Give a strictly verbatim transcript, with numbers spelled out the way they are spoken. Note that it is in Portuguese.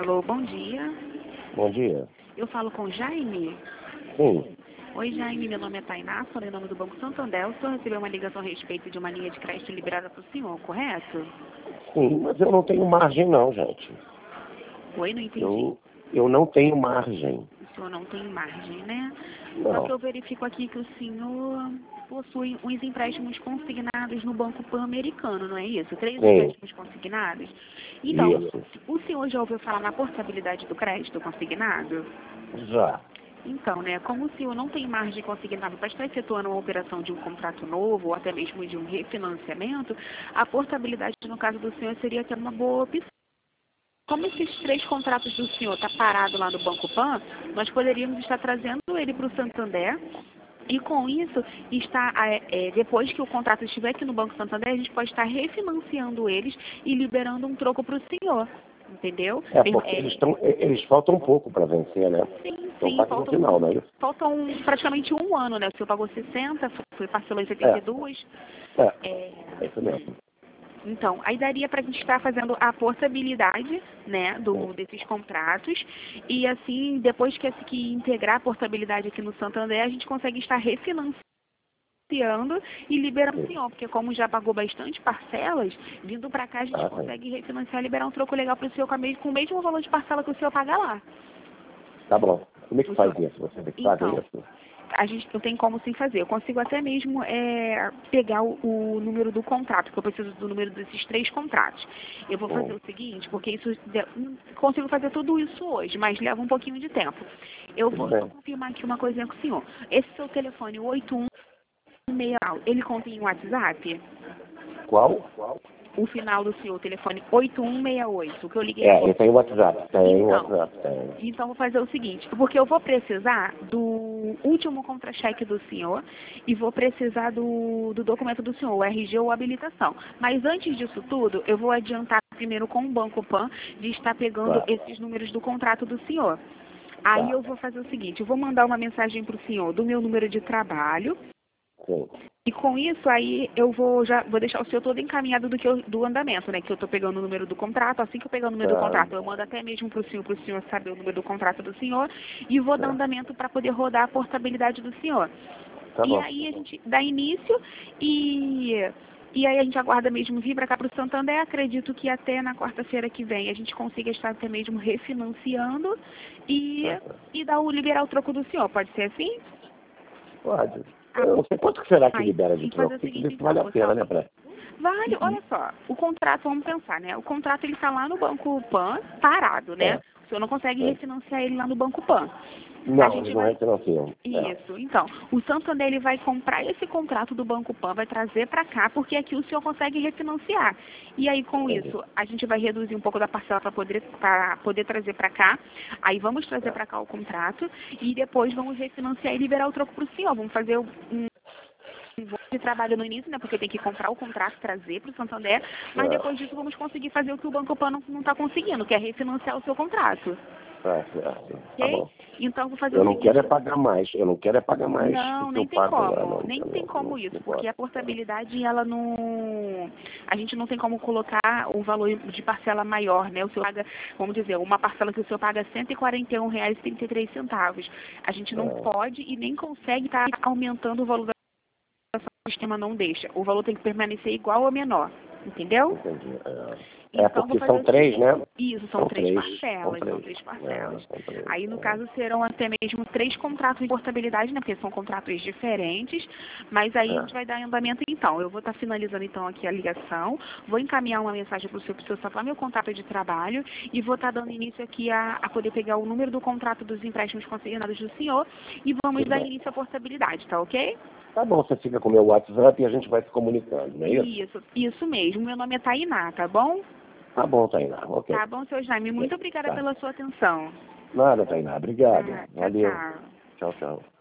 Alô, bom dia. Bom dia. Eu falo com Jaime? Sim. Oi, Jaime, meu nome é Tainá, sou em nome do Banco Santander. O senhor recebeu uma ligação a respeito de uma linha de crédito liberada para o senhor, correto? Sim, mas eu não tenho margem não, gente. Oi, não entendi. Eu, eu não tenho margem. O senhor não tem margem, né? Não. Só que eu verifico aqui que o senhor possui uns empréstimos consignados no Banco Pan-Americano, não é isso? Três Sim. empréstimos consignados? Então, Isso. o senhor já ouviu falar na portabilidade do crédito consignado? Já. Então, né, como o senhor não tem margem consignada para estar efetuando uma operação de um contrato novo ou até mesmo de um refinanciamento, a portabilidade, no caso do senhor, seria até uma boa opção. Como esses três contratos do senhor estão parados lá no Banco Pan, nós poderíamos estar trazendo ele para o Santander e, com isso, está, é, depois que o contrato estiver aqui no Banco Santander, a gente pode estar refinanciando eles e liberando um troco para o senhor. Entendeu? É porque É, eles, tão, eles faltam um pouco para vencer, né? Sim, Então sim, paga no faltam, final, não é isso? faltam praticamente um ano, né? O senhor pagou sessenta, foi parcelou em setenta e dois. É, É, é isso mesmo. então, aí daria para a gente estar fazendo a portabilidade, né, do, desses contratos. E assim, depois que, que integrar a portabilidade aqui no Santander, a gente consegue estar refinanciando e liberando o senhor, porque como já pagou bastante parcelas, vindo para cá a gente Ah, consegue refinanciar e liberar um troco legal para o senhor com, a mes- com o mesmo valor de parcela que o senhor paga lá. Tá bom. Como é que O faz senhor- isso? Você vê que paga Então, isso? a gente, eu tenho como sim fazer. Eu consigo até mesmo é, pegar o, o número do contrato, porque eu preciso do número desses três contratos. Eu vou fazer Hum. o seguinte, porque isso de- consigo fazer tudo isso hoje, mas leva um pouquinho de tempo. Eu Tudo vou só bem. confirmar aqui uma coisinha com o senhor. Esse seu telefone oito um seis, ele contém um WhatsApp? Qual? O final do seu telefone oito um seis oito, que eu liguei É, agora. eu tenho WhatsApp. Tem Então, WhatsApp, tem. então vou fazer o seguinte, porque eu vou precisar do último contra-cheque do senhor e vou precisar do, do documento do senhor, o R G ou habilitação. Mas antes disso tudo, eu vou adiantar primeiro com o Banco Pan de estar pegando Tá. esses números do contrato do senhor. Aí Tá. eu vou fazer o seguinte, eu vou mandar uma mensagem para o senhor do meu número de trabalho. Sim. E com isso aí eu vou já vou deixar o senhor todo encaminhado do que eu, do andamento, né? Que eu estou pegando o número do contrato. Assim que eu pegar o número do Tá. contrato, eu mando até mesmo para o senhor, para o senhor saber o número do contrato do senhor e vou dar Tá. andamento para poder rodar a portabilidade do senhor. Tá E bom. aí a gente dá início e e aí a gente aguarda mesmo vir para cá para o Santander. Acredito que até na quarta-feira que vem a gente consiga estar até mesmo refinanciando e Tá. e dar o liberar o troco do senhor. Pode ser assim? Pode. Ah, Eu não sei quanto que será que Mas libera de tem que fazer troco. o Tem que seguinte, ver se então, vale a você, pena, ó, né, Pré? vale, olha só, o contrato, vamos pensar, né? O contrato ele está lá no Banco Pan, parado, né? É. O senhor não consegue É. refinanciar ele lá no Banco Pan. A Não, gente eles não vai. refinanciam. É. Isso, então, o Santander ele vai comprar esse contrato do Banco Pan, vai trazer para cá, porque aqui o senhor consegue refinanciar. E aí, com Entendi. isso, a gente vai reduzir um pouco da parcela para poder, pra poder trazer para cá. Aí vamos trazer É. para cá o contrato e depois vamos refinanciar e liberar o troco para o senhor. Vamos fazer um de trabalho no início, né? Porque tem que comprar o contrato, trazer para o Santander, mas É. depois disso vamos conseguir fazer o que o Banco Pan não está conseguindo, que é refinanciar o seu contrato. Tá certo. Tá Ok? bom. Então vou fazer Eu o não quero é seguinte. pagar mais. Eu não quero é pagar mais Não, do que eu nem tem pago lá. como, Não, nem não, tem não, como não, isso, não porque pode. a portabilidade, ela não, a gente não tem como colocar um valor de parcela maior, né? O senhor paga, vamos dizer, uma parcela que o senhor paga cento e quarenta e um reais e trinta e três centavos. A gente não É. pode e nem consegue estar aumentando o valor da o sistema não deixa. O valor tem que permanecer igual ou menor, entendeu? Entendi. É, é Então, vou porque fazer são o três, seguinte. né? Isso, são São três três. São parcelas, são três. três É, parcelas. são três. Aí, no É. caso, serão até mesmo três contratos de portabilidade, né? Porque são contratos diferentes. Mas aí a gente É. vai dar andamento, então. Eu vou estar finalizando, então, aqui a ligação. Vou encaminhar uma mensagem para o senhor, para o senhor salvar meu contato de trabalho. E vou estar dando início aqui a, a poder pegar o número do contrato dos empréstimos consignados do senhor. E vamos Tudo dar bem. início à portabilidade, tá ok? Tá bom, você fica com o meu WhatsApp e a gente vai se comunicando, não é isso? Isso, isso mesmo. Meu nome é Tainá, tá bom? Tá bom, Tainá. Ok. Tá bom, seu Jaime. Muito obrigada Tá. pela sua atenção. Nada, Tainá. Obrigado. Tá, tchau, Valeu. tchau. Tchau, tchau.